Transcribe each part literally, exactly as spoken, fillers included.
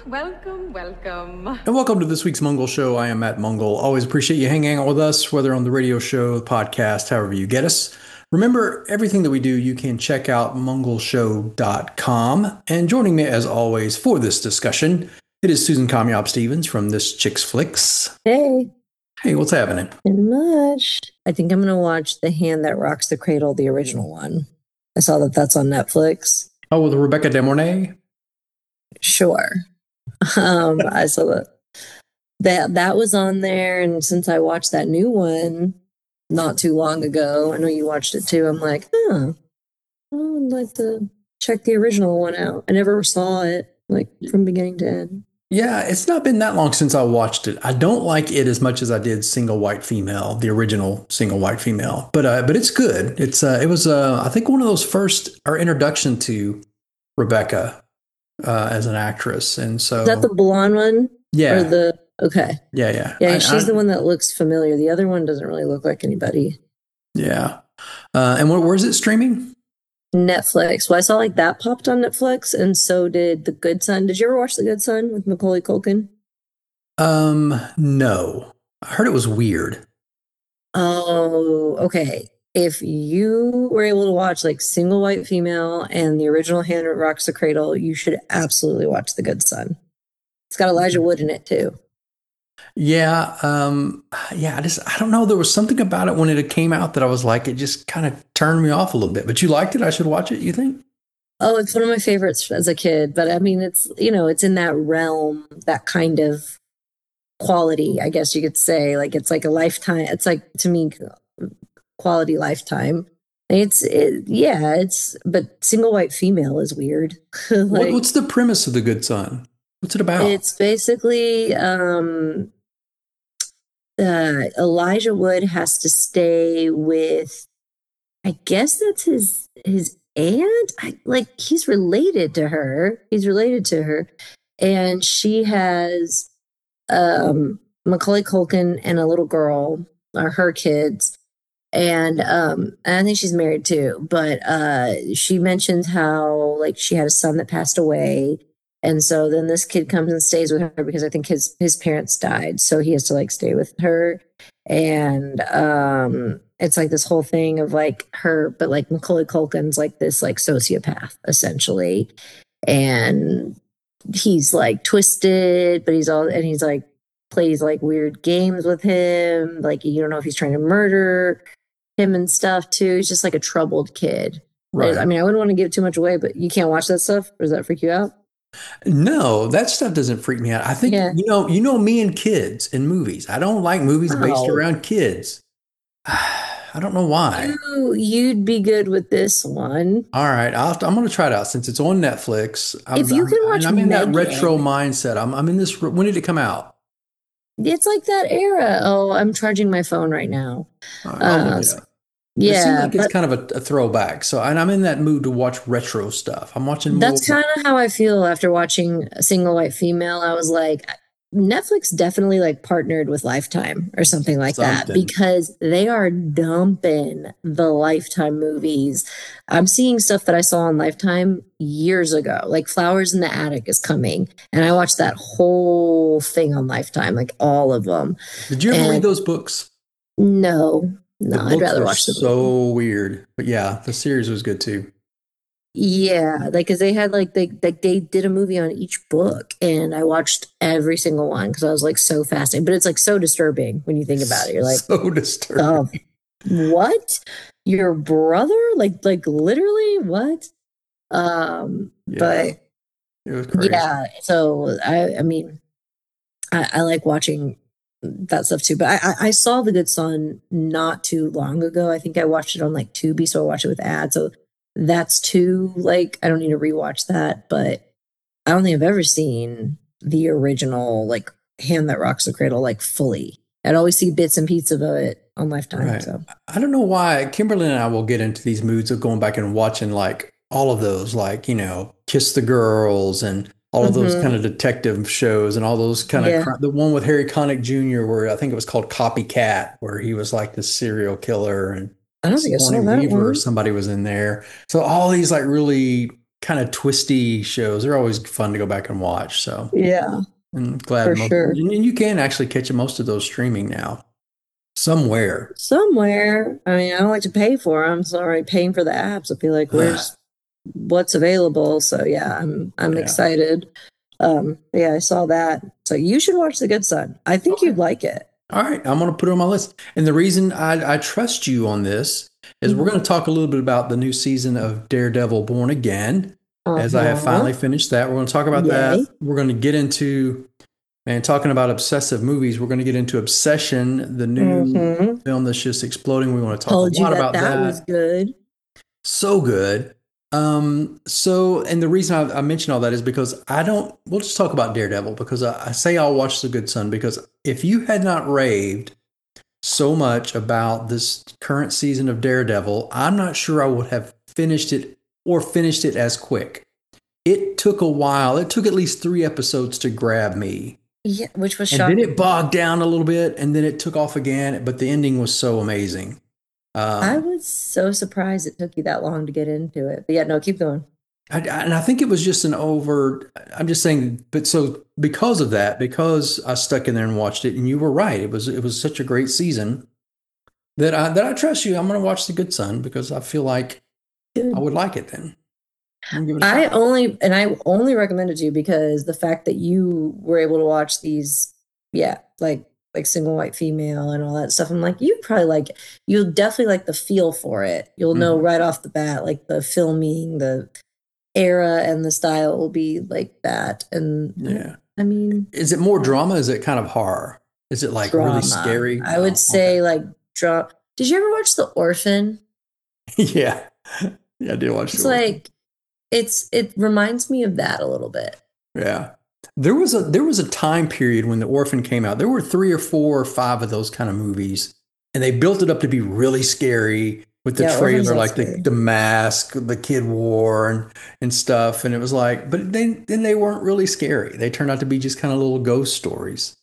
Welcome, welcome. And welcome to this week's Mungle Show. I am Matt Mungle. Always appreciate you hanging out with us, whether on the radio show, the podcast, however you get us. Remember, everything that we do, you can check out mungle show dot com. And joining me, as always, for this discussion, it is Susan Comyob Stevens from This Chicks Flicks. Hey. Hey, what's happening? Not much. I think I'm going to watch The Hand That Rocks the Cradle, the original one. I saw that that's on Netflix. Oh, with Rebecca De Mornay? Sure. Um, I saw that. That that was on there, and since I watched that new one not too long ago, I know you watched it too, I'm like, huh, I'd like to check the original one out. I never saw it, like, from beginning to end. Yeah, it's not been that long since I watched it. I don't like it as much as I did Single White Female, the original Single White Female, but uh, but it's good. It's uh, it was uh, I think one of those first our introduction to Rebecca uh, as an actress, and so Is that the blonde one? Yeah. Or the okay. Yeah, yeah, Yeah, I, she's I, the one that looks familiar. The other one doesn't really look like anybody. Yeah, uh, and where, where's it streaming? Netflix. Well, I saw like that popped on Netflix, and so did The Good Son. Did you ever watch The Good Son with Macaulay Culkin? Um, no. I heard it was weird. Oh, okay. If you were able to watch like Single White Female and the original Hand That Rocks the Cradle, you should absolutely watch The Good Son. It's got Elijah Wood in it too. Yeah, um, yeah. I just I don't know. There was something about it when it came out that I was like, it just kind of turned me off a little bit. But you liked it. I should watch it. You think? Oh, it's one of my favorites as a kid. But I mean, it's you know, it's in that realm, that kind of quality, I guess you could say. Like it's like a lifetime. It's like to me, quality Lifetime. It's it, yeah. It's but Single White Female is weird. like, what, what's the premise of The Good Son? What's it about? It's basically um, uh, Elijah Wood has to stay with, I guess that's his his aunt. I, like he's related to her. He's related to her, and she has um, Macaulay Culkin and a little girl are her kids. And um, I think she's married too. But uh, she mentions how like she had a son that passed away. And so then this kid comes and stays with her because I think his his parents died. So he has to like stay with her. And um, it's like this whole thing of like her, but like Macaulay Culkin's like this like sociopath essentially. And he's like twisted, but he's all, and he's like plays like weird games with him. Like you don't know if he's trying to murder him and stuff too. He's just like a troubled kid. Right. I mean, I wouldn't want to give too much away, but you can't watch that stuff. Or does that freak you out? No, that stuff doesn't freak me out. I think Yeah. you know, you know me and kids in movies. I don't like movies based Oh. around kids. I don't know why. You, you'd be good with this one. All right, I'll, I'm going to try it out since it's on Netflix. I'm, If you can watch I'm, I'm in that Megan. retro mindset. I'm, I'm in this. When did it come out? It's like that era. Oh, I'm charging my phone right now. All right, I'll look Uh, it up. It seems yeah, like it's but kind of a, a throwback. So, and I'm in that mood to watch retro stuff. I'm watching more. that's kind of how I feel after watching Single White Female. I was like, Netflix definitely like partnered with Lifetime or something like that Something. because they are dumping the Lifetime movies. I'm seeing stuff that I saw on Lifetime years ago, like Flowers in the Attic is coming, and I watched that whole thing on Lifetime, like all of them. Did you ever and- read those books? No, no, The I'd books rather were watch the movie. so weird. But yeah, the series was good too. Yeah, like because they had like they like they did a movie on each book, and I watched every single one because I was like so fascinated. But it's like so disturbing when you think about it. You're like, so disturbing. oh, what? Your brother? Like like literally what? Um, Yeah, but it was crazy. yeah. So I I mean, I, I like watching that stuff too. But I, I I saw The Good Son not too long ago. I think I watched it on like Tubi, so I watched it with ads. So that's too like I don't need to rewatch that, but I don't think I've ever seen the original like Hand That Rocks the Cradle like fully. I'd always see bits and pieces of it on Lifetime. Right. So I don't know why Kimberly and I will get into these moods of going back and watching like all of those, like, you know, Kiss the Girls and all of those Mhm. kind of detective shows and all those kind of Yeah. cri- the one with Harry Connick Junior where I think it was called Copycat, where he was like this serial killer and I don't think I saw Sigourney that Weaver or one. somebody was in there. So all these like really kind of twisty shows. They're always fun to go back and watch. So Yeah, I'm glad for most, sure. and you can actually catch most of those streaming now somewhere. Somewhere. I mean, I don't like to pay for them, so I'm already paying for the apps. I feel like where's what's available. So yeah, I'm I'm Yeah. excited. Um, yeah, I saw that. So you should watch The Good Son. I think Okay. you'd like it. All right, I'm going to put it on my list. And the reason I, I trust you on this is we're going to talk a little bit about the new season of Daredevil Born Again, as I have Uh-huh. finally finished that. We're going to talk about Yay. that. We're going to get into, man, talking about obsessive movies, we're going to get into Obsession, the new Mhm. film that's just exploding. We want to talk Told a you lot that about that that. was good. So good. Um, so, and the reason I, I mention all that is because I don't, we'll just talk about Daredevil because I, I say I'll watch The Good Son because if you had not raved so much about this current season of Daredevil, I'm not sure I would have finished it or finished it as quick. It took a while. It took at least three episodes to grab me. Yeah, which was And shocking. then it bogged down a little bit and then it took off again, but the ending was so amazing. Um, I was so surprised it took you that long to get into it. But yeah, no, keep going. I, I- and I think it was just an over. I'm just saying, but so because of that, because I stuck in there and watched it, and you were right, it was it was such a great season that I that I trust you. I'm going to watch The Good Son because I feel like Good. I would like it then. I'm gonna give it a I shot. only and I only recommend it to you because the fact that you were able to watch these, yeah, like like single white female and all that stuff. I'm like, you probably like it. You'll definitely like the feel for it. You'll know Mhm. right off the bat, like the filming, the era and the style will be like that. And Yeah. I mean, Is it more drama? Is it kind of horror? Is it like drama. really scary? I would Oh, say like drama. Did you ever watch The Orphan? okay. yeah, yeah, I did watch. It's The Orphan. like it's it reminds me of that a little bit. Yeah. There was a there was a time period when The Orphan came out. There were three or four or five of those kind of movies, and they built it up to be really scary with the Yeah, Orphan's trailer, not like the, scary. the mask the kid wore and and stuff. And it was like, but then then they weren't really scary. They turned out to be just kind of little ghost stories.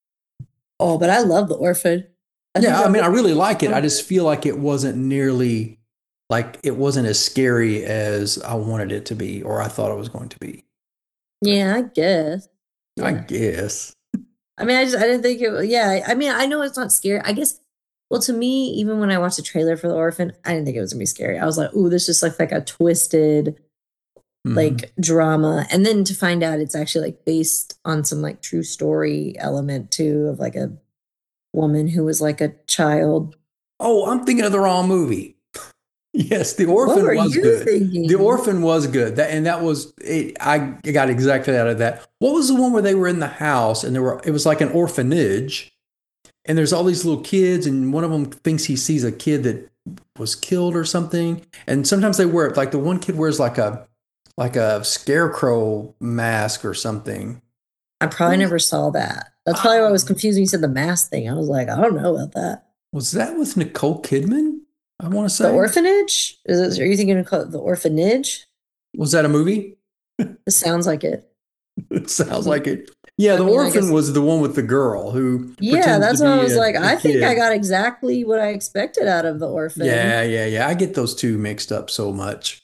Oh, but I love The Orphan. I think Yeah, I that mean, I movie- really like it. I just feel like it wasn't nearly like it wasn't as scary as I wanted it to be, or I thought it was going to be. Yeah, I guess. I Yeah. guess. I mean, I just I didn't think it. Yeah, I mean, I know it's not scary. I guess. Well, to me, even when I watched the trailer for The Orphan, I didn't think it was gonna be scary. I was like, "Ooh, this just looks like a twisted Mhm. like drama," and then to find out it's actually like based on some like true story element too of like a woman who was like a child. Oh, I'm thinking of the wrong movie. Yes, The What Orphan were was you good. thinking? The Orphan was good. That and that was it, I got exactly out of that. What was the one where they were in the house and there were it was like an orphanage and there's all these little kids and one of them thinks he sees a kid that was killed or something. And sometimes they wear it like the one kid wears like a like a scarecrow mask or something. I probably What? never saw that. That's probably why I was Oh. confused when you said the mask thing. I was like, I don't know about that. Was that with Nicole Kidman? I want to say. The Orphanage? Is it, are you thinking of call it The Orphanage? Was that a movie? It sounds like it. It sounds like it. Yeah, I The mean, I Orphan guess- was the one with the girl who. Yeah, pretends that's to what I be was a- like. a I think I kid. got exactly what I expected out of The Orphan. Yeah, yeah, yeah. I get those two mixed up so much.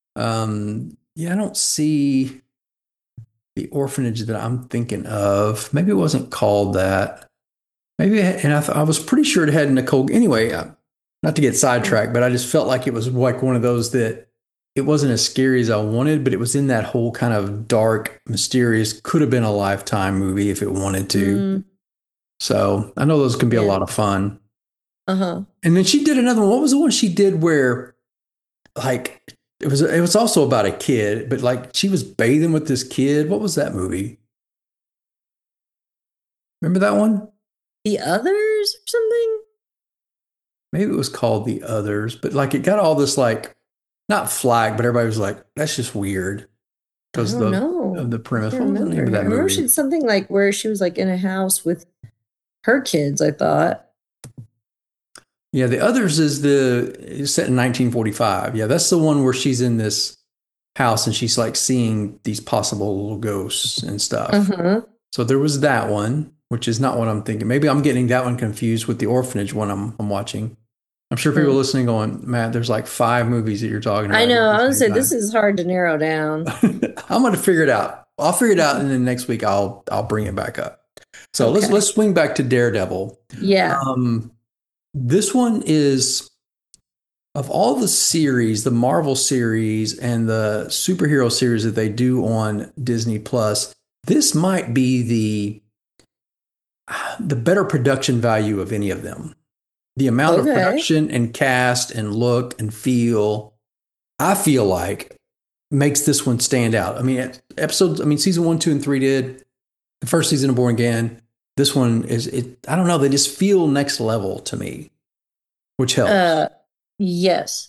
Um, yeah, I don't see the orphanage that I'm thinking of. Maybe it wasn't called that. Maybe, it, and I, th- I was pretty sure it had Nicole. Anyway, uh, not to get sidetracked, but I just felt like it was like one of those that it wasn't as scary as I wanted, but it was in that whole kind of dark, mysterious, could have been a Lifetime movie if it wanted to. Mm, So I know those can be a Yeah. lot of fun. uh-huh. And then she did another one. What was the one she did where, like, it was it was also about a kid, but like she was bathing with this kid. What was that movie? Remember that one? The Others or something? Maybe it was called The Others, but like it got all this like not flag, but everybody was like, "That's just weird." I Because don't the know. of the I premise. can't What was the remember. name of I that remember she movie? did something like where she was like in a house with her kids, I thought. Yeah, The Others is the it's set in nineteen forty-five. Yeah, that's the one where she's in this house and she's like seeing these possible little ghosts and stuff. Uh-huh. So there was that one, which is not what I'm thinking. Maybe I'm getting that one confused with the orphanage one I'm I'm watching. I'm sure people listening going, Matt, there's like five movies that you're talking about. I know. I at the was same say this time." is hard to narrow down. I'm going to figure it out. I'll figure it out, and then next week I'll I'll bring it back up. So let's Okay. let's swing back to Daredevil. Yeah. Um, this one is, of all the series, the Marvel series and the superhero series that they do on Disney Plus, this might be the the better production value of any of them. The amount Okay. of production and cast and look and feel, I feel like, makes this one stand out. I mean, episodes, I mean, season one, two, and three did. The first season of Born Again. This one is, it. I don't know, they just feel next level to me, which helps. Uh, yes.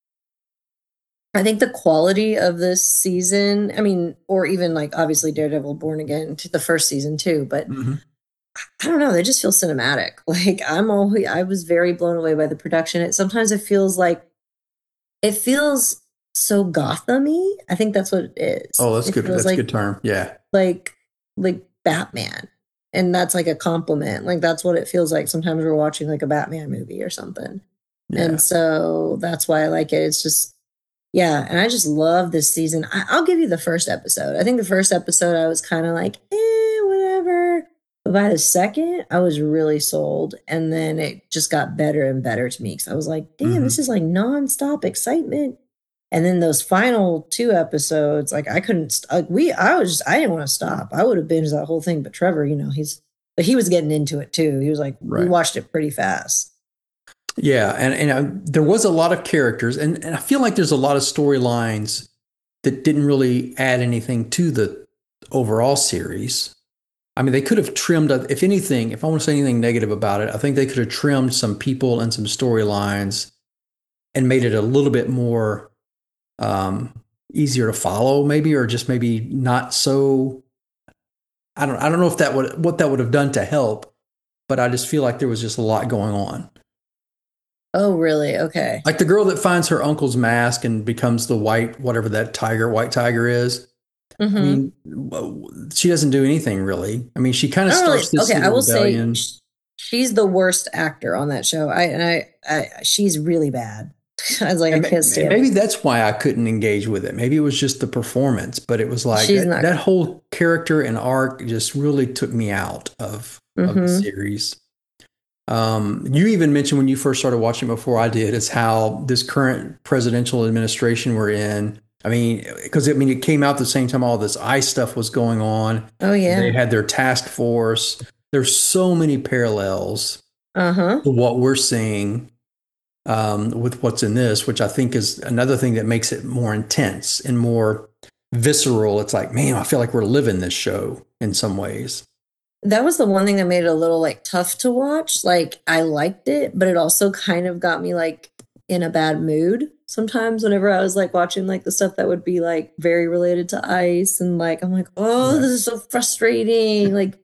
I think the quality of this season, I mean, or even like obviously Daredevil Born Again, to the first season too, but Mhm. I don't know, they just feel cinematic. Like I'm always, I was very blown away by the production. It sometimes it feels like, it feels so Gotham-y. I think that's what it is. Oh, that's It good. feels That's like, a good term. Yeah. like like Batman. And that's like a compliment. Like that's what it feels like. Sometimes we're watching like a Batman movie or something. Yeah. And so that's why I like it. It's just, yeah. And I just love this season. I, I'll give you the first episode. I think the first episode I was kind of like, eh, whatever. But by the second, I was really sold. And then it just got better and better to me because I was like, damn, Mhm. this is like nonstop excitement. And then those final two episodes, like I couldn't, st- like we, I was just, I didn't want to stop. I would have binged that whole thing. But Trevor, you know, he's, but he was getting into it too. He was like, we Right. watched it pretty fast. Yeah, and and uh, there was a lot of characters, and, and I feel like there's a lot of storylines that didn't really add anything to the overall series. I mean, they could have trimmed, if anything, if I want to say anything negative about it, I think they could have trimmed some people and some storylines and made it a little bit more um, easier to follow, maybe, or just maybe not so. I don't I don't know if that would what that would have done to help, but I just feel like there was just a lot going on. Oh, really? Okay. Like the girl that finds her uncle's mask and becomes the white, whatever that tiger, white tiger is. Mm-hmm. I mean, w- she doesn't do anything really. I mean, she kind of I don't really, starts this okay, I little will rebellion. say sh- she's the worst actor on that show. I and I, I she's really bad. I was like, And I can't ma- stand maybe it. that's why I couldn't engage with it. Maybe it was just the performance, but it was like She's that, not that whole character and arc just really took me out of, of the Mhm. series. Um, you even mentioned when you first started watching before I did, is how this current presidential administration we're in. I mean, because I mean, it came out the same time all this ICE stuff was going on. Oh yeah. They had their task force. There's so many parallels Uh-huh. to what we're seeing um, with what's in this, which I think is another thing that makes it more intense and more visceral. It's like, man, I feel like we're living this show in some ways. That was the one thing that made it a little like tough to watch. Like I liked it, but it also kind of got me like in a bad mood sometimes whenever I was like watching like the stuff that would be like very related to ICE and like I'm like, oh, Right. this is so frustrating. Like,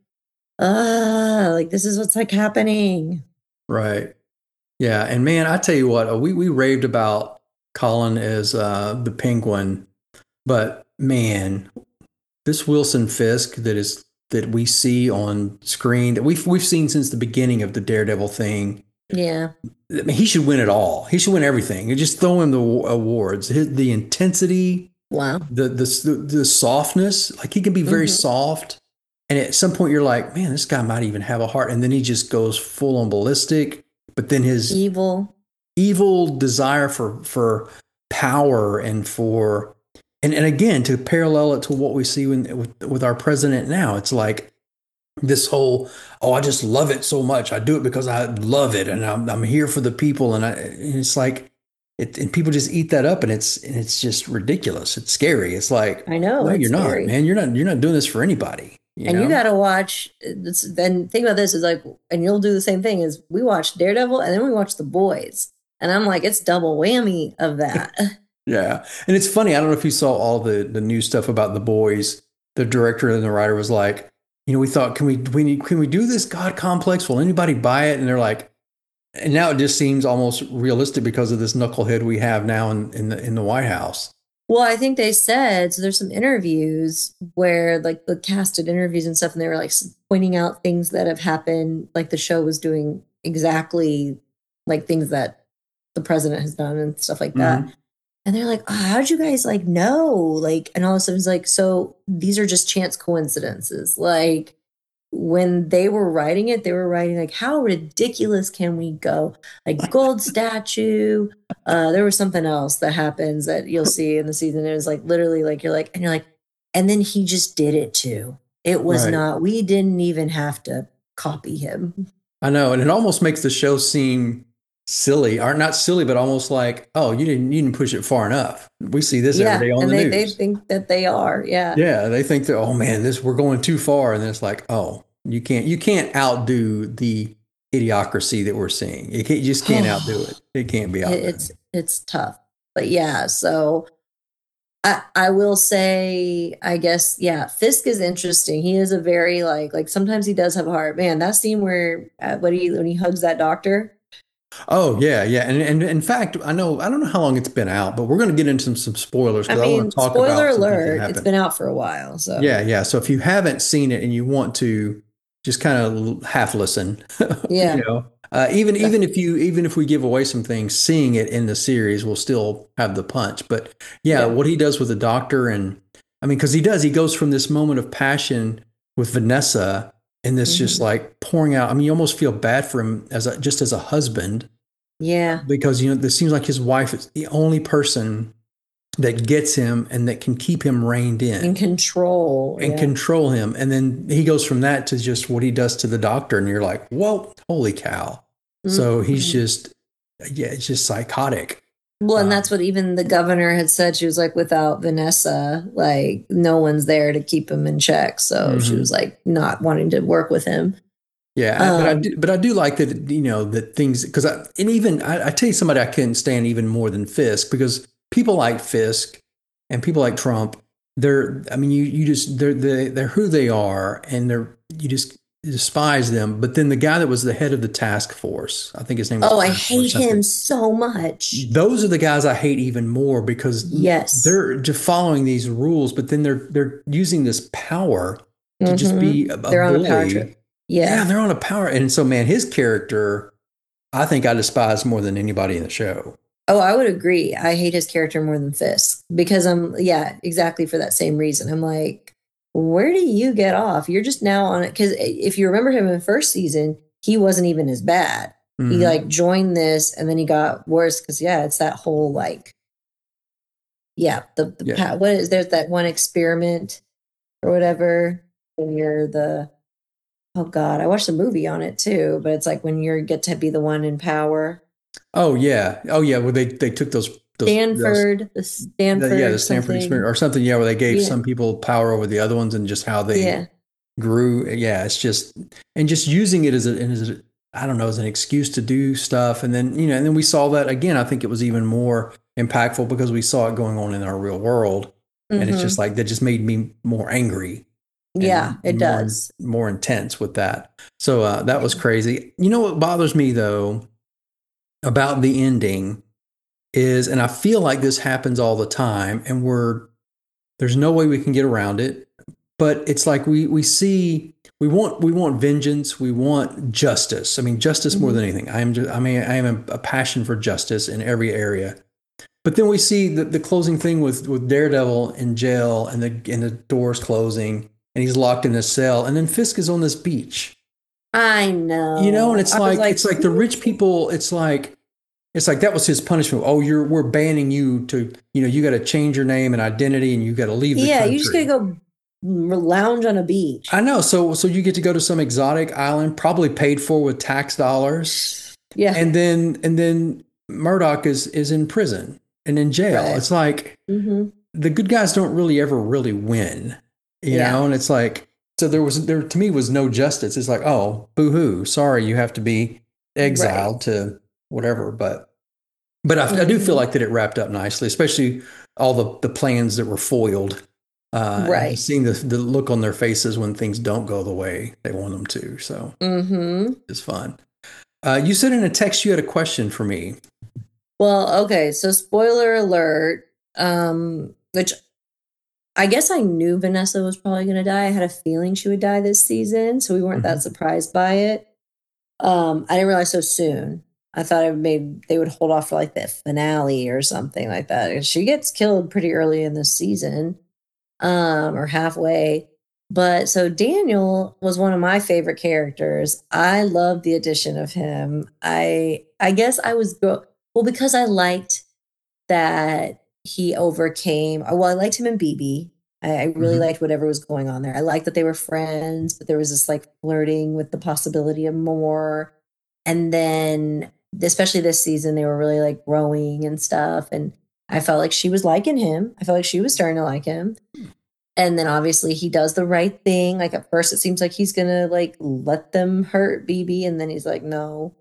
ah, like this is what's like happening. Right. Yeah. And man, I tell you what, uh, we, we raved about Colin as uh, the Penguin, but man, this Wilson Fisk that is that we see on screen that we've we've seen since the beginning of the Daredevil thing. Yeah. I mean, he should win it all. He should win everything. You just throw him the awards. His, the intensity, Wow. the, the the softness. Like he can be very Mhm. soft, and at some point you're like, man, this guy might even have a heart. And then he just goes full on ballistic. But then his Evil. evil desire for for power and for and and again to parallel it to what we see when, with with our president now, it's like this whole, oh, I just love it so much. I do it because I love it, and I'm I'm here for the people, and I and it's like it, and people just eat that up, and it's and it's just ridiculous. It's scary. It's like, I know. no, it's you're scary. not, man. You're not you're not doing this for anybody. You And know? you got to watch this. Then think about this is like, and you'll do the same thing is we watch Daredevil and then we watch The Boys. And I'm like, it's double whammy of that. Yeah. And it's funny. I don't know if you saw all the, the new stuff about The Boys. The director and the writer was like, you know, we thought, can we, we need, can we do this God complex? Will anybody buy it? And they're like, and now it just seems almost realistic because of this knucklehead we have now in, in the, in the White House. Well, I think they said, so there's some interviews where like the casted interviews and stuff, and they were like s- pointing out things that have happened. Like the show was doing exactly like things that the president has done and stuff like that. Mm-hmm. And they're like, oh, how did you guys like know? Like, and all of a sudden it's like, so these are just chance coincidences. Like when they were writing it, they were writing like, how ridiculous can we go? Like gold statue. Uh, there was something else that happens that you'll see in the season. It was like literally like you're like, and you're like, and then he just did it too. It was Right. not, we didn't even have to copy him. I know, and it almost makes the show seem silly, or not silly, but almost like, oh, you didn't you didn't push it far enough. We see this Yeah. every day on And the they, news. they think that they are. Yeah. Yeah, they think that, oh man, this we're going too far, and then it's like, oh, you can't you can't outdo the idiocracy that we're seeing. You, can't, you just can't outdo it. It can't be outdone. It- it's it's tough, but yeah. So I I will say, I guess, yeah, Fisk is interesting. He is a very like like sometimes he does have a heart. Man, that scene where uh, when he when he hugs that doctor. Oh yeah, yeah, and and in fact, I know I don't know how long it's been out, but we're going to get into some, some spoilers I because I, mean, want to talk spoiler about some things that alert, it's happened. been out for a while. So Yeah, yeah. So if you haven't seen it and you want to just kind of half listen, yeah, you know, uh, even even if you even if we give away some things, seeing it in the series will still have the punch. But yeah, Yeah. what he does with the doctor, and I mean, because he does, he goes from this moment of passion with Vanessa, and this just Mhm. like pouring out. I mean, you almost feel bad for him as a, just as a husband, yeah, because you know this seems like his wife is the only person that gets him and that can keep him reined in in control. and Yeah. control him. And then he goes from that to just what he does to the doctor. And you're like, whoa, holy cow. So he's Mhm. just, yeah, it's just psychotic. Well, and Um, that's what even the governor had said. She was like, without Vanessa, like no one's there to keep him in check. So she Mhm. was like not wanting to work with him. Yeah, I- but I Um, do, but I do like that, you know, that things, because I, and even, I, I tell you somebody I couldn't stand even more than Fisk, because people like Fisk and people like Trump, they're, I mean, you, you just, they're, they're, they're who they are, and they're, you just despise them. But then the guy that was the head of the task force, I think his name was oh, I Patel or hate something. him so much. Those are the guys I hate even more, because Yes. they're just following these rules, but then they're they're using this power to just Mhm. be a, a They're on a power bully. trip. Yeah, Yeah. they're on a power, and so man, his character, I think I despise more than anybody in the show. Oh, I would agree. I hate his character more than Fisk because I'm, yeah, exactly for that same reason. I'm like, where do you get off? You're just now on it. Because if you remember him in the first season, he wasn't even as bad. He Mhm. like joined this and then he got worse because, yeah, it's that whole like, yeah, the, the Yeah. pa- what is there's that one experiment or whatever when you're the, oh God, I watched a movie on it too, but it's like when you get to be the one in power. Oh yeah, oh yeah. Well, they they took those, those Stanford, the those, Stanford, the, yeah, the Stanford something. experiment or something. Yeah, where they gave Yeah. some people power over the other ones, and just how they Yeah. grew. Yeah, it's just, and just using it as a, as a, I don't know, as an excuse to do stuff. And then, you know, and then we saw that again. I think it was even more impactful because we saw it going on in our real world. And it's just Mhm. like, that just made me more angry. and Yeah, it more, does. More intense with that. So uh, that was crazy. You know what bothers me though about the ending is, and I feel like this happens all the time, and we're, there's no way we can get around it, but it's like we we see we want we want vengeance, we want justice. I mean, justice more Mhm. than anything. I am just, I mean, I am a, a passion for justice in every area. But then we see the, the closing thing with with Daredevil in jail, and the and the doors closing, and he's locked in this cell, and then Fisk is on this beach. I know. You know, and it's I was like, it's like the rich people, it's like it's like that was his punishment. Oh, you're we're banning you to, you know, you got to change your name and identity, and you got to leave the yeah, country. you just gotta go lounge on a beach. I know. So so you get to go to some exotic island, probably paid for with tax dollars, Yeah. and then and then Murdoch is is in prison and in jail. Right. It's like hmm the good guys don't really ever really win, you Yeah. know. And it's like, so there was there to me was no justice. It's like, oh, boo hoo, sorry, you have to be exiled to whatever. But but I, I do feel Mhm. like that it wrapped up nicely, especially all the the plans that were foiled. Uh, and Right. just seeing the, the look on their faces when things don't go the way they want them to. So hmm it's fun. Uh, you said in a text you had a question for me. Well, okay, so spoiler alert, um, which I guess I knew Vanessa was probably gonna die. I had a feeling she would die this season, so we weren't Mhm. that surprised by it. Um, I didn't realize so soon. I thought it made they would hold off for like the finale or something like that. And she gets killed pretty early in the season, um, or halfway. But so Daniel was one of my favorite characters. I love the addition of him. I I guess I was well because I liked that he overcame. Well, I liked him in B B. I, I really Mhm. liked whatever was going on there. I liked that they were friends, but there was this like flirting with the possibility of more. And then, especially this season, they were really like growing and stuff. And I felt like she was liking him. I felt like she was starting to like him. And then obviously he does the right thing. Like at first, it seems like he's gonna like let them hurt B B, and then he's like, no.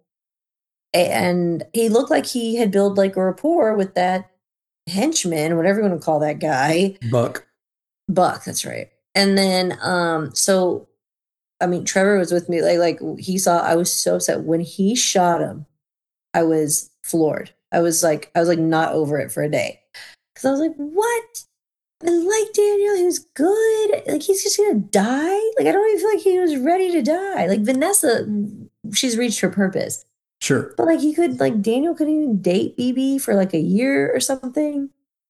And he looked like he had built like a rapport with that henchman, whatever you want to call that guy. Buck. Buck, that's right. And then um so I mean Trevor was with me, like like he saw I was so upset when he shot him. I was floored. I was like I was like not over it for a day. Cuz I was like, "What? I like Daniel. He was good. Like he's just going to die?" Like I don't even feel like he was ready to die. Like Vanessa, she's reached her purpose. Sure. But like he could like Daniel couldn't even date B B for like a year or something.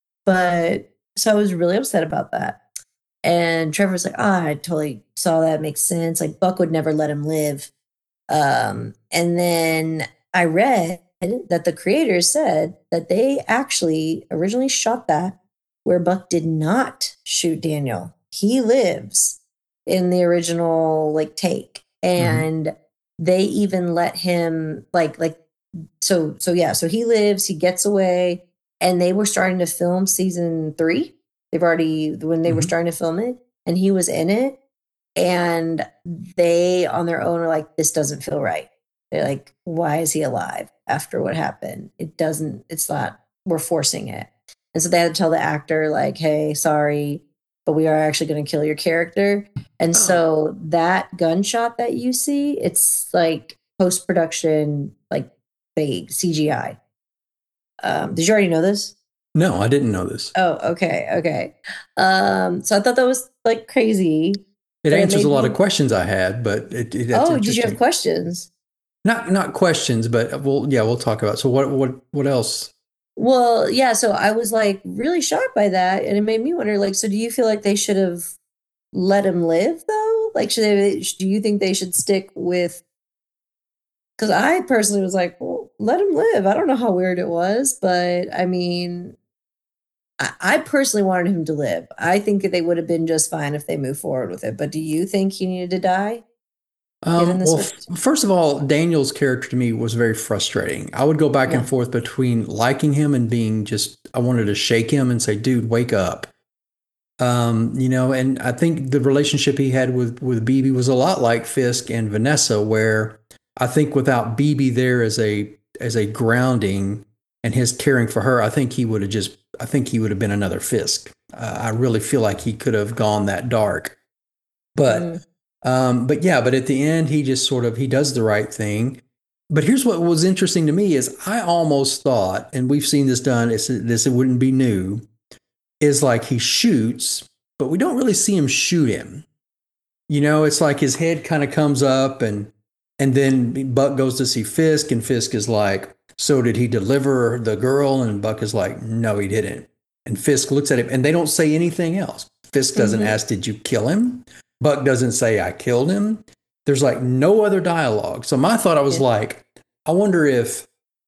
But so I was really upset about that. And Trevor's like, ah, I totally saw that. Makes sense. Like Buck would never let him live. Um, and then I read that the creators said that they actually originally shot that where Buck did not shoot Daniel. He lives in the original like take. Mhm. And they even let him like like so so yeah, so he lives, he gets away, and they were starting to film season three. They've already when they were Mhm. starting to film it, and he was in it, and they on their own are like, this doesn't feel right. They're like, why is he alive after what happened? It doesn't, it's not, we're forcing it. And so they had to tell the actor, like, hey, sorry, but we are actually going to kill your character. And so that gunshot that you see, it's like post production, like fake C G I. Um, did you already know this? No, I didn't know this. Oh, okay, okay. Um, so I thought that was like crazy, It but it answers a made lot of me. questions I had, but it, it, that's Oh, did you have interesting. questions? Not not questions, but we'll yeah, we'll talk about. So what what what else? Well, yeah. So I was like really shocked by that, and it made me wonder. Like, so do you feel like they should have let him live though? Like, should they? Do you think they should stick with? Because I personally was like, well, let him live. I don't know how weird it was, but I mean, I, I personally wanted him to live. I think that they would have been just fine if they moved forward with it. But do you think he needed to die, given Um, the well, f- circumstance? first of all, Daniel's character to me was very frustrating. I would go back and Yeah. forth between liking him and being just I wanted to shake him and say, "Dude, wake up." Um, you know, and I think the relationship he had with with B B was a lot like Fisk and Vanessa, where I think without B B there as a as a grounding and his caring for her, I think he would have just I think he would have been another Fisk. Uh, I really feel like he could have gone that dark. But Mm, um, but yeah, but at the end he just sort of he does the right thing. But here's what was interesting to me is I almost thought, and we've seen this done, it's, this it wouldn't be new, is like he shoots, but we don't really see him shoot him. You know, it's like his head kind of comes up and and then Buck goes to see Fisk and Fisk is like, "So did he deliver the girl?" And Buck is like, "No, he didn't." And Fisk looks at him and they don't say anything else. Fisk doesn't hmm ask, "Did you kill him?" Buck doesn't say, "I killed him." There's like no other dialogue. So my thought I was Yeah. like, I wonder if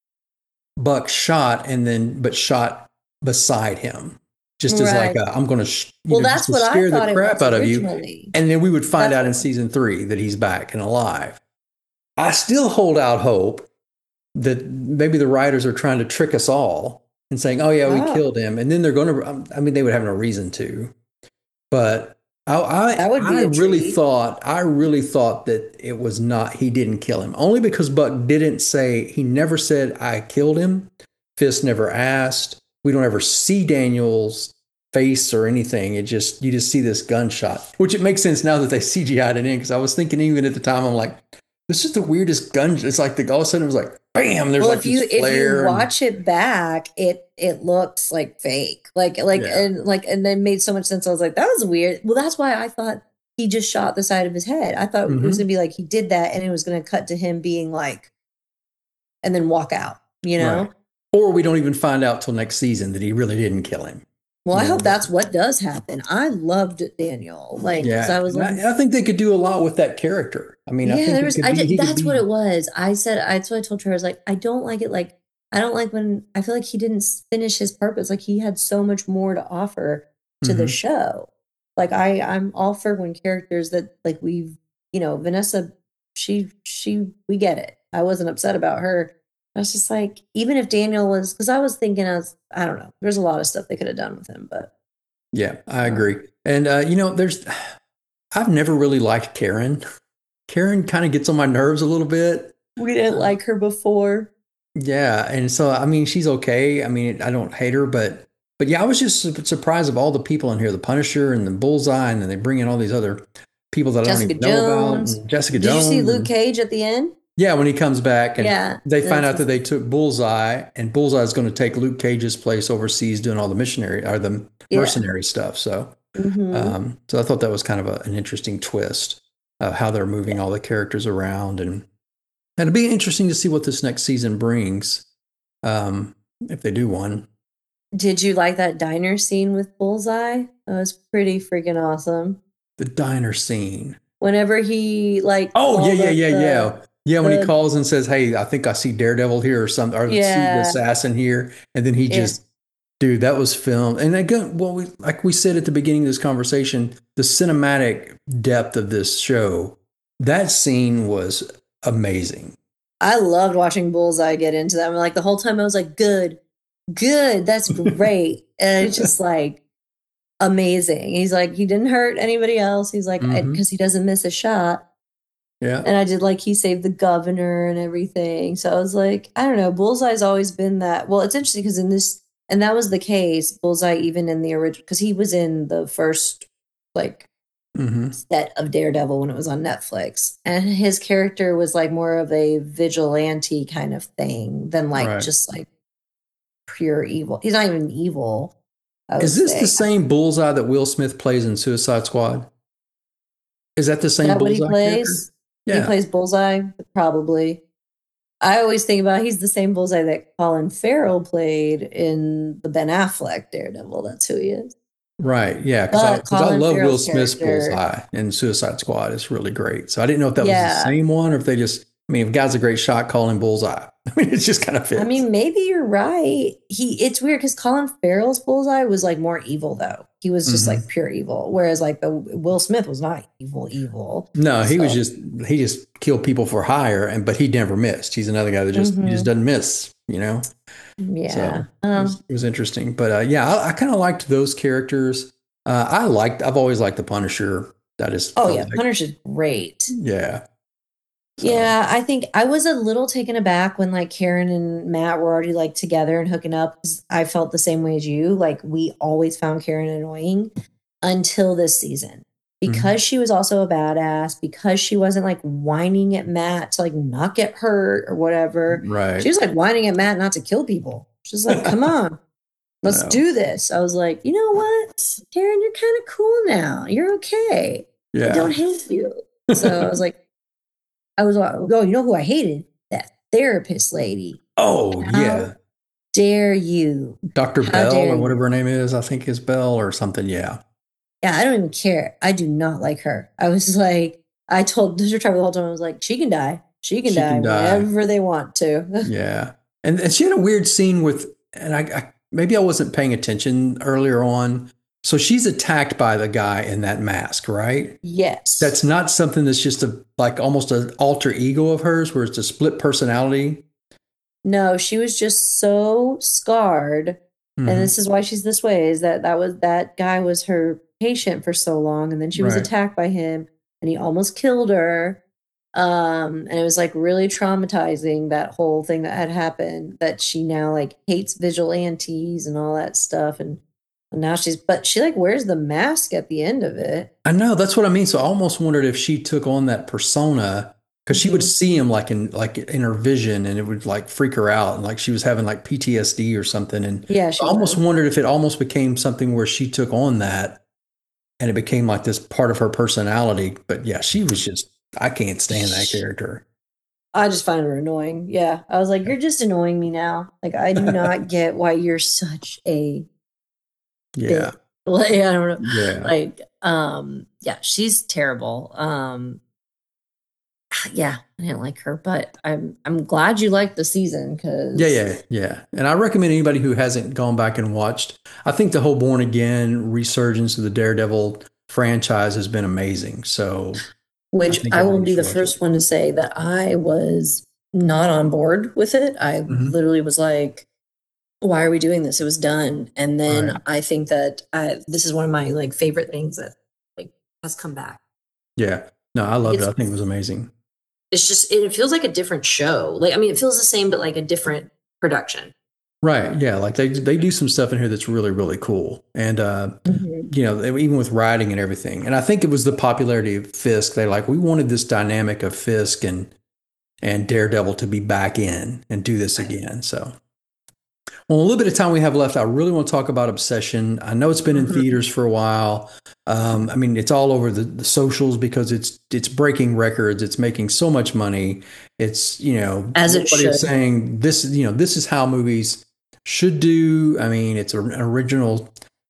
Buck shot and then but shot beside him, just as like Right. i am going to sh- you Well, know just that's to what I scare the thought it crap was out of you, originally. and then we would find That's out in what. season three that he's back and alive. I still hold out hope that maybe the writers are trying to trick us all and saying, "Oh yeah, we Oh, killed him," and then they're going to. I mean, they would have no reason to, but I, I that would I be a really treat. thought I really thought that it was not he didn't kill him only because Buck didn't say he never said I killed him. Fisk never asked. We don't ever see Daniel's face or anything. It just you just see this gunshot, which it makes sense now that they C G I'd it in because I was thinking even at the time I'm like, this is the weirdest gun. It's like the all of a sudden it was like bam, there's Well, like if this you if you flare and watch it back, it it looks like fake. Like like yeah. and like and then made so much sense. I was like, that was weird. Well, that's why I thought he just shot the side of his head. I thought it was Mm-hmm. gonna be like he did that and it was gonna cut to him being like and then walk out, you know? Right. Or we don't even find out till next season that he really didn't kill him. Well, I Yeah. hope that's what does happen. I loved Daniel. Like, 'cause Yeah, I was and like, I, I think they could do a lot with that character. I mean, I yeah, think there it was, could I be, did, he could that's what be- it was. I said, I, that's what I told her. I was like, I don't like it. Like, I don't like when, I feel like he didn't finish his purpose. Like, he had so much more to offer to the Mhm. show. Like, I, I'm all for when characters that, like, we've, you know, Vanessa, she, she, we get it. I wasn't upset about her. I was just like, even if Daniel was, because I was thinking, I was, I don't know, there's a lot of stuff they could have done with him, but. Yeah, I agree. And, uh, you know, there's, I've never really liked Karen. Karen kind of gets on my nerves a little bit. We didn't like her before. Yeah. And so, I mean, she's okay. I mean, I don't hate her, but, but yeah, I was just su- surprised of all the people in here, the Punisher and the Bullseye, and then they bring in all these other people that Jessica I don't even know Jones. about. And Jessica Did Jones. you see Luke and- Cage at the end? Yeah, when he comes back and Yeah, they find that's out that they took Bullseye, and Bullseye is going to take Luke Cage's place overseas doing all the missionary or the Yeah. mercenary stuff. So, Mhm. um, so I thought that was kind of a, an interesting twist of how they're moving all the characters around, and and it'd be interesting to see what this next season brings, um, if they do one. Did you like that diner scene with Bullseye? That was pretty freaking awesome. The diner scene. Whenever he like Oh yeah, called yeah, up yeah, the- yeah. Yeah, when he the- calls and says, "Hey, I think I see Daredevil here or something, or see the Yeah. assassin here," and then he Yeah. just, dude, that was filmed. And again, well, we like we said at the beginning of this conversation, the cinematic depth of this show, that scene was amazing. I loved watching Bullseye get into that. I'm like the whole time I was like, good, good, that's great. And it's just like amazing. He's like, he didn't hurt anybody else. He's like, Mhm. because he doesn't miss a shot. Yeah, And I did like he saved the governor and everything. So I was like, I don't know. Bullseye's always been that. Well, it's interesting because in this, and that was the case, Bullseye, even in the original, because he was in the first like hmm set of Daredevil when it was on Netflix. And his character was like more of a vigilante kind of thing than like Right. just like pure evil. He's not even evil. I would is this say. the same Bullseye that Will Smith plays in Suicide Squad? Is that the Is same that what Bullseye he plays? character? He Yeah, plays Bullseye, probably. I always think about he's the same Bullseye that Colin Farrell played in the Ben Affleck Daredevil. That's who he is. right. Yeah, because I, But 'cause I Colin love Will Farrell's Smith's character- Bullseye in Suicide Squad. It's really great. So I didn't know if that was Yeah. the same one or if they just, I mean, if guy's a great shot, call him Bullseye. I mean, it's just kind of fits. I mean, maybe you're right. He it's weird because Colin Farrell's Bullseye was like more evil though. He was just Mhm. like pure evil, whereas like the Will Smith was not evil, evil. no, he was So- just, he just killed people for hire, and but he never missed. He's another guy that just, he just Mhm. doesn't miss, you know? Yeah. So it Um, was, it was interesting. But uh, yeah, I, I kind of liked those characters. Uh, I liked, I've always liked the Punisher. That is, oh yeah, Punisher's great. yeah. So, Yeah, I think I was a little taken aback when like Karen and Matt were already like together and hooking up. 'Cause I felt the same way as you. Like we always found Karen annoying until this season because she was also a badass, because she wasn't like whining at Matt to like not get hurt or whatever. right. She was like whining at Matt not to kill people. She's like, come on, let's No. do this. I was like, you know what, Karen, you're kind of cool now. You're okay. I yeah. don't hate you. So I was like, I was like, oh, you know who I hated? That therapist lady. Oh, How yeah. dare you? Doctor How Bell dare or you. whatever her name is. I think is Bell or something. Yeah. Yeah, I don't even care. I do not like her. I was like, I told Mister Trevor the whole time, I was like, she can die. She can She die can die. whenever they want to. Yeah. And, and she had a weird scene with, and I, I maybe I wasn't paying attention earlier on. So she's attacked by the guy in that mask, right? Yes. That's not something that's just a like almost an alter ego of hers, where it's a split personality. No, she was just so scarred. Mhm. And this is why she's this way, is that that was that guy was her patient for so long, and then she was Right. attacked by him and he almost killed her. Um, and it was like really traumatizing, that whole thing that had happened, that she now like hates vigilantes and all that stuff. And, and now she's, but she like wears the mask at the end of it. I know, that's what I mean. So I almost wondered if she took on that persona, because she would Mhm. see him like in like in her vision, and it would like freak her out, and like she was having like P T S D or something. And Yeah, she I almost was. wondered if it almost became something where she took on that, and it became like this part of her personality. But yeah, she was just, I can't stand that character. I just find her annoying. Yeah. I was like, you're just annoying me now. Like, I do not get why you're such a Yeah. bitch. Like, I don't know. Yeah. Like, um, yeah, she's terrible. Um, yeah, I didn't like her, but I'm I'm glad you liked the season because Yeah, yeah, yeah. And I recommend anybody who hasn't gone back and watched. I think the whole Born Again resurgence of the Daredevil franchise has been amazing. So I which think I will everybody be should the watch first it. one to say that I was not on board with it. I Mhm. literally was like, why are we doing this? It was done. And then Right. I think that I, this is one of my like favorite things that like has come back. Yeah. No, I Like loved it. it's I think it was amazing. it's just it, it feels like a different show. Like I mean, it feels the same, but like a different production. Right. Yeah. Like they they do some stuff in here that's really, really cool. And uh, Mhm. you know, they- even with writing and everything. And I think it was the popularity of Fisk. They like we wanted this dynamic of Fisk and and Daredevil to be back in and do this again. So well, a little bit of time we have left, I really want to talk about Obsession. I know it's been in Mhm. theaters for a while. Um, I mean, it's all over the, the socials because it's it's breaking records. It's making so much money. It's you know As it everybody is should. saying this. You know this is how movies should do. I mean, it's an original.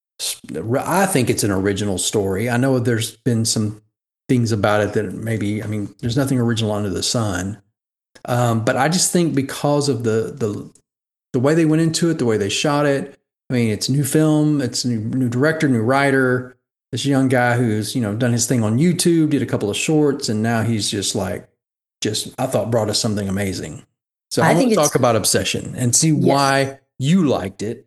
I think it's an original story. I know there's been some things about it that maybe. I mean, there's nothing original under the sun. Um, but I just think because of the the the way they went into it, the way they shot it. I mean, it's a new film, it's a new, new director, new writer. This young guy who's you know done his thing on YouTube, did a couple of shorts, and now he's just like, just I thought brought us something amazing. So I I want think to it's talk about Obsession and see yes. why you liked it.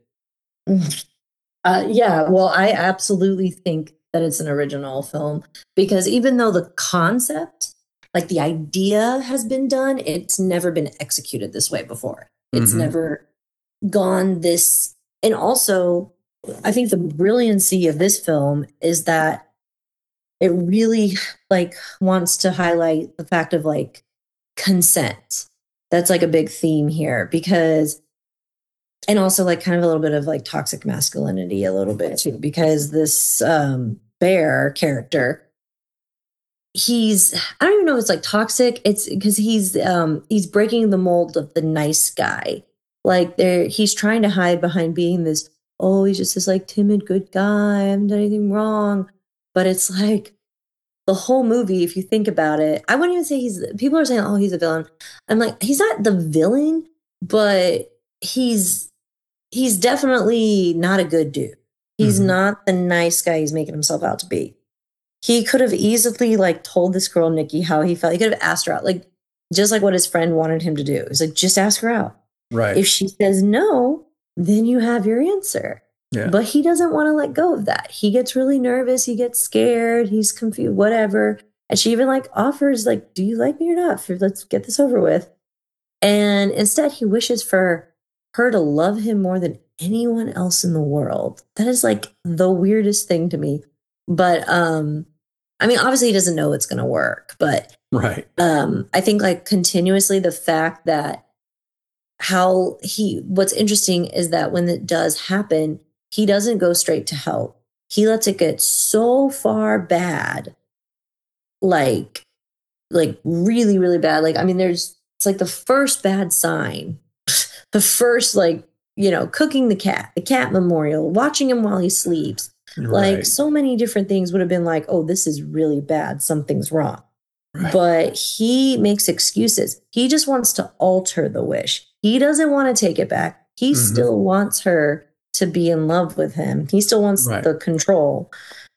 Uh, yeah, well, I absolutely think that it's an original film because even though the concept, like the idea has been done, it's never been executed this way before. It's Mm-hmm. never gone this. And also, I think the brilliancy of this film is that it really like wants to highlight the fact of like consent. That's like a big theme here because and also like kind of a little bit of like toxic masculinity a little bit too because this um bear character he's I don't even know if it's like toxic it's because he's um he's breaking the mold of the nice guy like there he's trying to hide behind being this oh he's just this like timid good guy I haven't done anything wrong but it's like the whole movie if you think about it I wouldn't even say he's people are saying oh he's a villain I'm like he's not the villain but he's he's definitely not a good dude. He's Mm-hmm. not the nice guy he's making himself out to be. He could have easily like told this girl Nikki how he felt. He could have asked her out, like just like what his friend wanted him to do. He's like, just ask her out. Right. If she says no, then you have your answer. Yeah. But he doesn't want to let go of that. He gets really nervous. He gets scared. He's confused. Whatever. And she even like offers, like, "Do you like me or not? For let's get this over with." And instead, he wishes for her to love him more than anyone else in the world. That is like the weirdest thing to me. But um, I mean, obviously, he doesn't know it's going to work. But Right. um, I think like continuously the fact that how he, what's interesting is that when it does happen, he doesn't go straight to help. He lets it get so far bad, like, like really, really bad. Like, I mean, there's, it's like the first bad sign, the first, like, you know, cooking the cat, the cat memorial, watching him while he sleeps. Like, Right. so many different things would have been like, oh, this is really bad. Something's wrong. Right. But he makes excuses. He just wants to alter the wish. He doesn't want to take it back. He Mhm. still wants her to be in love with him. He still wants Right. the control.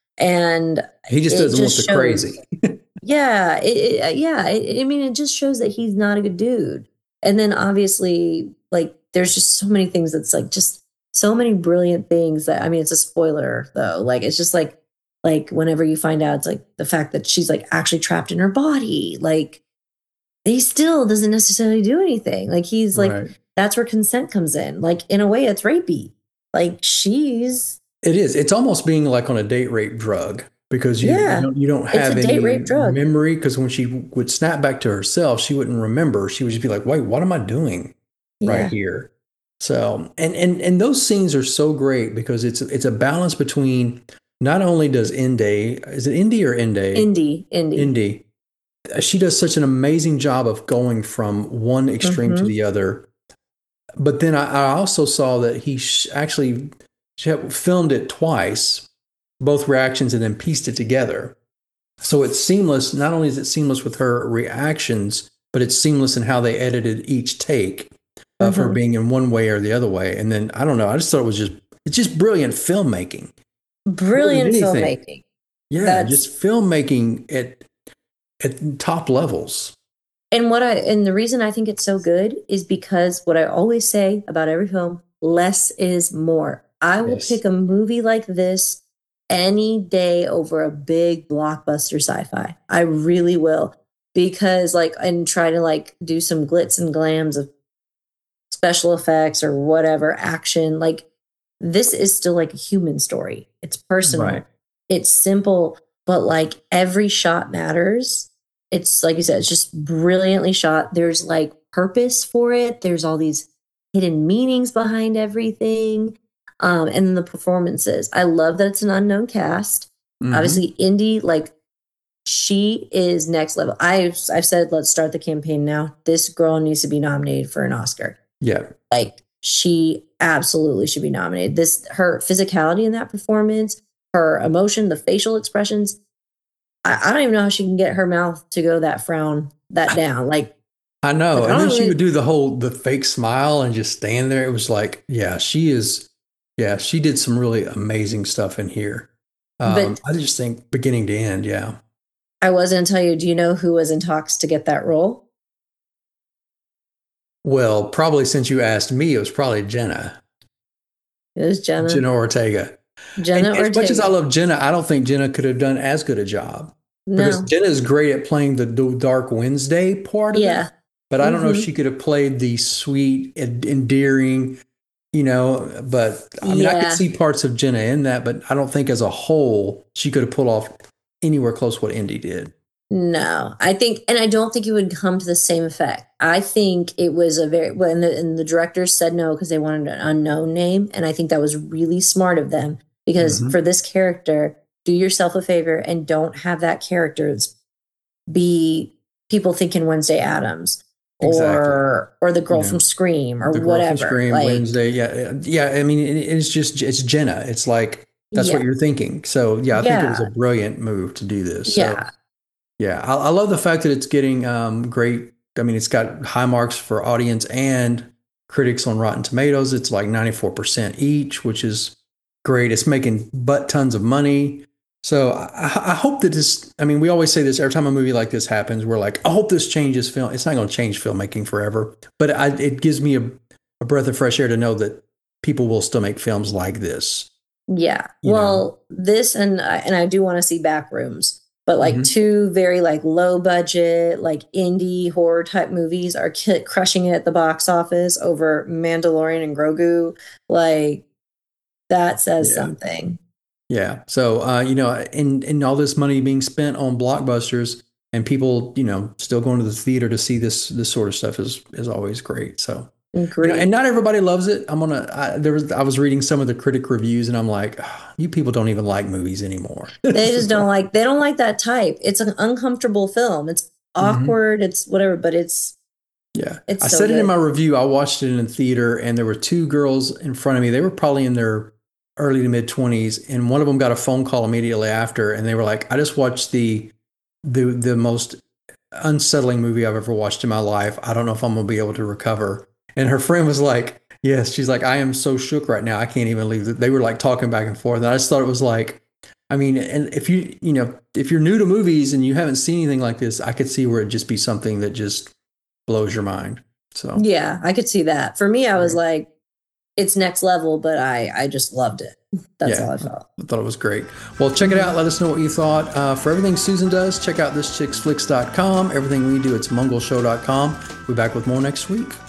And He just it doesn't want just the shows- crazy. Yeah, it, it- yeah. It, I mean, it just shows that he's not a good dude. And then obviously, like, there's just so many things that's like just so many brilliant things that I mean, it's a spoiler though. Like, it's just like like whenever you find out, it's like the fact that she's like actually trapped in her body. Like, he still doesn't necessarily do anything. Like, he's like, Right. that's where consent comes in. Like, in a way, it's rapey. Like, she's It is. It's almost being like on a date rape drug because you, Yeah. you don't, you don't It's a have date any rape drug. memory. Because when she would snap back to herself, she wouldn't remember. She would just be like, "Wait, what am I doing yeah. right here?" So, and and and those scenes are so great because it's it's a balance between not only does Indy, is it Indy or Indy? Indie, indie. Indy. she does such an amazing job of going from one extreme to Mhm. the other. But then I, I also saw that he sh- actually she had filmed it twice, both reactions, and then pieced it together. So it's seamless. Not only is it seamless with her reactions, but it's seamless in how they edited each take of her Mhm. being in one way or the other way. And then I don't know. I just thought it was just it's just brilliant filmmaking more than Brilliant anything. filmmaking. Yeah, That's just filmmaking at at top levels. and what I and the reason I think it's so good is because what I always say about every film, less is more. I will Yes. pick a movie like this any day over a big blockbuster sci-fi. I really will. Because like and try to like do some glitz and glams of special effects or whatever action. Like this is still like a human story. It's personal. Right. It's simple, but like every shot matters. It's like you said, it's just brilliantly shot. There's like purpose for it. There's all these hidden meanings behind everything. Um, and then the performances. I love that it's an unknown cast. Mhm. Obviously, Indy, like she is next level. I've I've said let's start the campaign now. This girl needs to be nominated for an Oscar. Yeah. Like she absolutely should be nominated. This her physicality in that performance, her emotion, the facial expressions. I, I don't even know how she can get her mouth to go that frown that down. Like I know. Like, I And then don't she really- would do the whole the fake smile and just stand there. It was like, yeah, she is yeah, she did some really amazing stuff in here. Um, But- I just think beginning to end, yeah. I was going to tell you. Do you know who was in talks to get that role? Well, probably since you asked me, it was probably Jenna. It was Jenna. Jenna Ortega. Jenna And as much as I Ortega. love Jenna, I don't think Jenna could have done as good a job. No. Because Jenna is great at playing the d- Dark Wednesday part of Yeah. it. But I don't know if Mhm. she could have played the sweet, en- endearing, you know. But I mean, I Yeah. could see parts of Jenna in that, but I don't think as a whole she could have pulled off anywhere close what Indy did. No, I think, and I don't think it would come to the same effect. I think it was a very, when the, and the directors said no because they wanted an unknown name. And I think that was really smart of them because Mhm. for this character, do yourself a favor and don't have that character be people thinking Wednesday Addams or, or the girl You know, from Scream or The girl whatever. from Scream, Like, Wednesday, yeah, yeah. I mean, it, it's just it's Jenna. It's like that's what Yeah. you're thinking. So yeah, I think it was Yeah. a brilliant move to do this. So, yeah. yeah, I, I love the fact that it's getting um, great. I mean, it's got high marks for audience and critics on Rotten Tomatoes. It's like ninety-four percent each, which is great. It's making butt tons of money. So I, I hope that this, I mean, we always say this every time a movie like this happens, we're like, I hope this changes film. It's not going to change filmmaking forever, but I, it gives me a, a breath of fresh air to know that people will still make films like this. Yeah. You Well, this and I- and I do want to see Backrooms, but like Mhm. two very like low budget, like indie horror type movies are ki- crushing it at the box office over Mandalorian and Grogu. Like that says Yeah. something. Yeah. So, uh, you know, and, and all this money being spent on blockbusters and people, you know, still going to the theater to see this, this sort of stuff is, is always great. So, you know, Great. and not everybody loves it. I'm gonna. I, there was. I was reading some of the critic reviews, and I'm like, "Ah, you people don't even like movies anymore. They just don't like they don't like that type. It's an uncomfortable film. It's awkward. It's whatever, but it's Yeah, It's I so said it in good. my review. I watched it in the theater, and there were two girls in front of me. They were probably in their early to mid twenties, and one of them got a phone call immediately after, and they were like, "I just watched the the the most unsettling movie I've ever watched in my life. I don't know if I'm gonna be able to recover." And her friend was like, "Yes," she's like, "I am so shook right now. I can't even leave." They were like talking back and forth, and I just thought it was like, I mean, and if you you know if you're new to movies and you haven't seen anything like this, I could see where it'd just be something that just blows your mind. So yeah, I could see that. For me, I was like, it's next level, but I I just loved it. That's Yeah. all I felt. I thought it was great. Well, check it out. Let us know what you thought. Uh, for everything Susan does, check out this chicks flicks dot com. Everything we do, it's mungleshow dot com. We'll be back with more next week.